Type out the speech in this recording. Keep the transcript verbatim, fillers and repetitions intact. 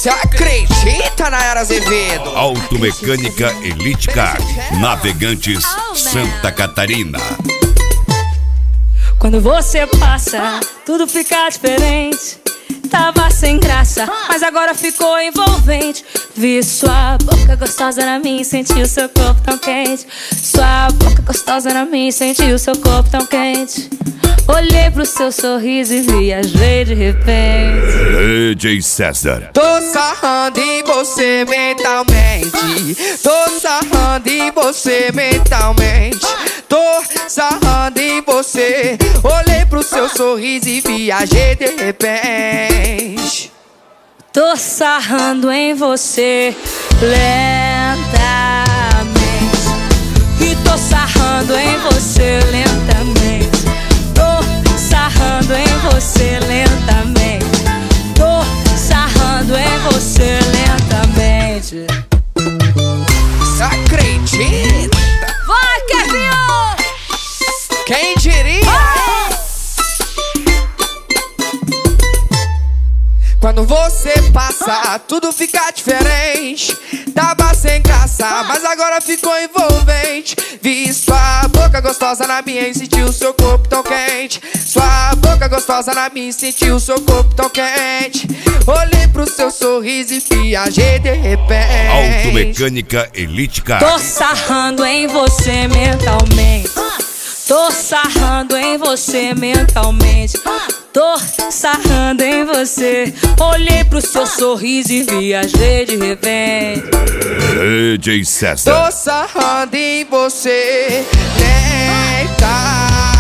Cê acredita, Nayara Azevedo? Automecânica Elite Car, Navegantes, Santa Catarina. Quando você passa, tudo fica diferente. Tava sem graça, mas agora ficou envolvente. Vi sua boca gostosa na minha e senti o seu corpo tão quente. Sua boca gostosa na minha e senti o seu corpo tão quente. Olhei pro seu sorriso e viajei de repente. D J César. Tô sarrando em você mentalmente. Tô sarrando em você mentalmente. Tô sarrando em você. Olhei pro seu sorriso e viajei de repente. Tô sarrando em você lentamente. E tô sarrando em você lentamente. Tô sarrando em você lentamente. Tô sarrando em você lentamente. Cê acredita? Vai, Kevinho! Quem diria? Quando você passa, tudo fica diferente. Tava sem graça, mas agora ficou envolvente. Vi sua boca gostosa na minha e senti o seu corpo tão quente. Sua boca gostosa na minha e senti o seu corpo tão quente. Olhei pro seu sorriso e viajei de repente. Automecânica Elite Car. Tô sarrando em você mentalmente. Tô sarrando em você mentalmente. Tô sarrando em você. Olhei pro seu sorriso e viajei de repente. D J César. Tô sarrando em você lenta.